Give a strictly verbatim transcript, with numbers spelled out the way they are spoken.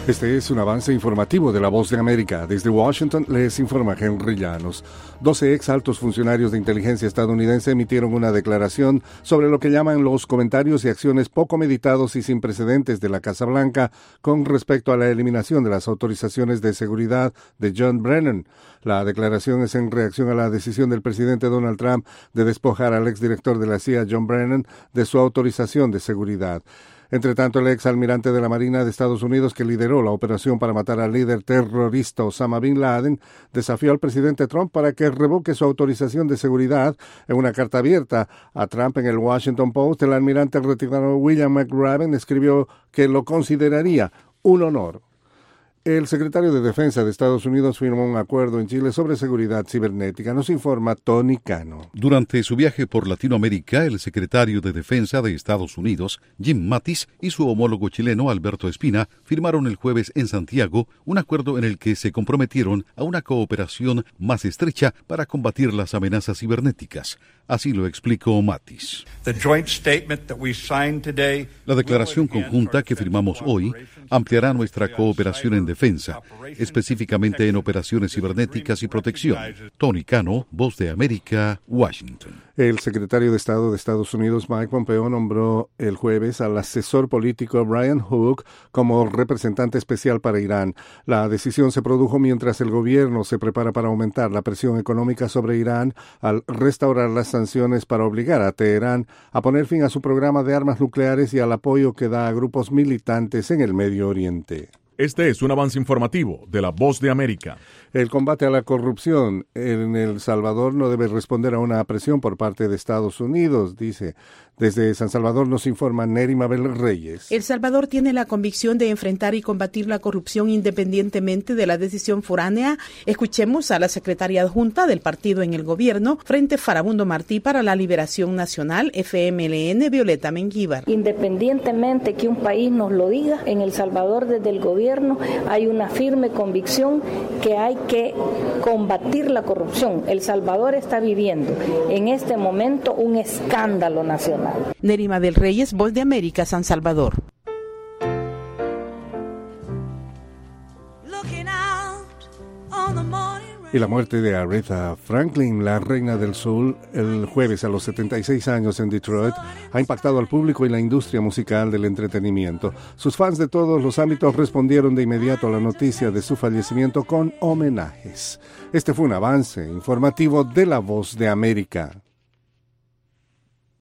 Este es un avance informativo de La Voz de América. Desde Washington les informa Henry Llanos. doce ex altos funcionarios de inteligencia estadounidense emitieron una declaración sobre lo que llaman los comentarios y acciones poco meditados y sin precedentes de la Casa Blanca con respecto a la eliminación de las autorizaciones de seguridad de John Brennan. La declaración es en reacción a la decisión del presidente Donald Trump de despojar al exdirector de la C I A, John Brennan, de su autorización de seguridad. Entre tanto, el ex almirante de la Marina de Estados Unidos que lideró la operación para matar al líder terrorista Osama Bin Laden desafió al presidente Trump para que revoque su autorización de seguridad. En una carta abierta a Trump en el Washington Post, el almirante retirado William McRaven escribió que lo consideraría un honor. El secretario de Defensa de Estados Unidos firmó un acuerdo en Chile sobre seguridad cibernética. Nos informa Tony Cano. Durante su viaje por Latinoamérica, el secretario de Defensa de Estados Unidos, Jim Mattis, y su homólogo chileno, Alberto Espina, firmaron el jueves en Santiago un acuerdo en el que se comprometieron a una cooperación más estrecha para combatir las amenazas cibernéticas. Así lo explicó Mattis. La declaración conjunta que firmamos hoy ampliará nuestra cooperación en defensa, específicamente en operaciones cibernéticas y protección. Tony Cano, Voz de América, Washington. El secretario de Estado de Estados Unidos, Mike Pompeo, nombró el jueves al asesor político Brian Hook como representante especial para Irán. La decisión se produjo mientras el gobierno se prepara para aumentar la presión económica sobre Irán al restaurar las sanciones para obligar a Teherán a poner fin a su programa de armas nucleares y al apoyo que da a grupos militantes en el Medio Oriente. Este es un avance informativo de La Voz de América. El combate a la corrupción en El Salvador no debe responder a una presión por parte de Estados Unidos, dice. Desde San Salvador nos informa Neri Mabel Reyes. El Salvador tiene la convicción de enfrentar y combatir la corrupción independientemente de la decisión foránea. Escuchemos a la secretaria adjunta del partido en el gobierno, Frente Farabundo Martí para la Liberación Nacional, F M L N, Violeta Menguíbar. Independientemente que un país nos lo diga, en El Salvador desde el gobierno hay una firme convicción que hay que combatir la corrupción. El Salvador está viviendo en este momento un escándalo nacional. Nerima del Reyes, Voz de América, San Salvador. Y la muerte de Aretha Franklin, la reina del soul, el jueves a los setenta y seis años en Detroit, ha impactado al público y la industria musical del entretenimiento. Sus fans de todos los ámbitos respondieron de inmediato a la noticia de su fallecimiento con homenajes. Este fue un avance informativo de La Voz de América.